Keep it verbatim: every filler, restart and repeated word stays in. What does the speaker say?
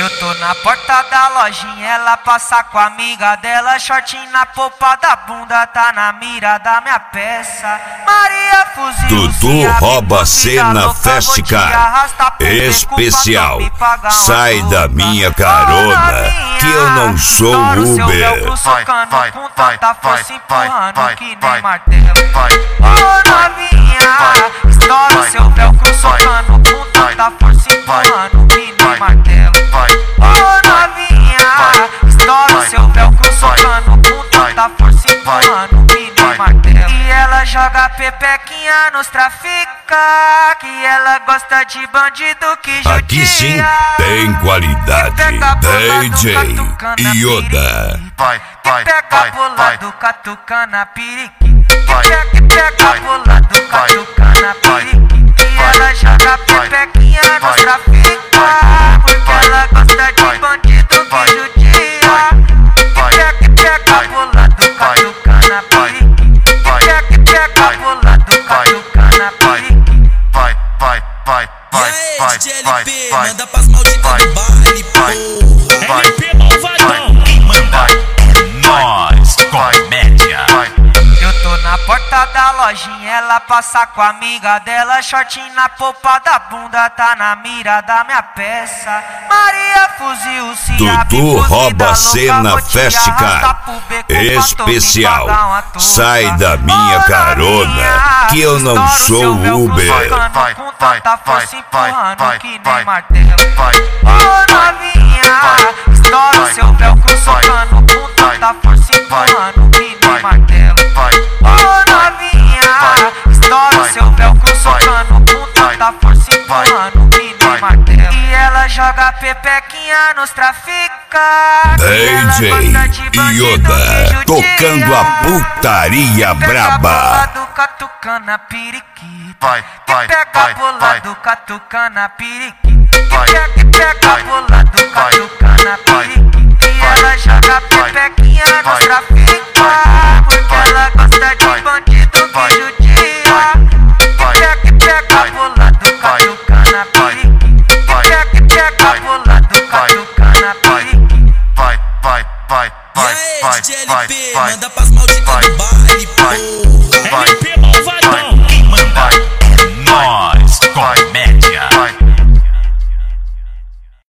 Eu tô na porta da lojinha, ela passa com a amiga dela, shortinho na polpa da bunda, tá na mira da minha peça. Maria fuzil, Dudu rouba cena Festicar especial. Sai da minha carona, que eu não sou Uber. Vai, vai, com tanta força empurrando que nem martelo. Ô novinha, estoura o seu velcro socando com tanta força empurrando que nem martelo. Ô novinha, estoura o seu velcro socando com tanta força empurrando que nem martelo. E ela joga pepequinha nos trafica, que ela gosta de bandido que judia. Aqui sim tem qualidade. D J Yoda. Vai, vai, pega pro lado catucana piriqui. Que pega pro lado catucana piriqui. E ela joga pepequinha nos trafica, porque ela gosta de bandido que judia. Que pega pro lado catucana piriqui. Que pega pro lado catucana piriqui. Vai, vai, vai, vai, vai, vai, vai, manda pras malditas do baile, porra. L P Malvadão, quem manda é nós, comédia. Eu tô na porta da lojinha, ela passa com a amiga dela, shortinho na polpa da bunda, tá na mira da minha peça. Maria fuzil, se Dudu rouba cena Festicar especial. Sai da minha carona, que eu não sou Uber. Com tanta força empurrando que nem martelo. Ô novinha, estoura o seu velcro socando com tanta força empurrando que nem martelo. Ô novinha, estoura o seu velcro socando com tanta força empurrando que nem martelo. E ela joga pepequinha nos trafica, D J Yoda tocando a putaria braba. do catucana piriqui. Vai, Que vai, pega vai, pro vai. lado catucana piriqui. Que pega pro lado catucana piriqui. E ela joga pepequinha nos trafica, porque ela gosta de bandido que judia. Que pega pro lado catucana piriqui. Que pega pro lado catucana piriqui. Vai, vai, vai, vai, vai, E aí, vai, L P, vai, manda pras malditas do baile, porra. L P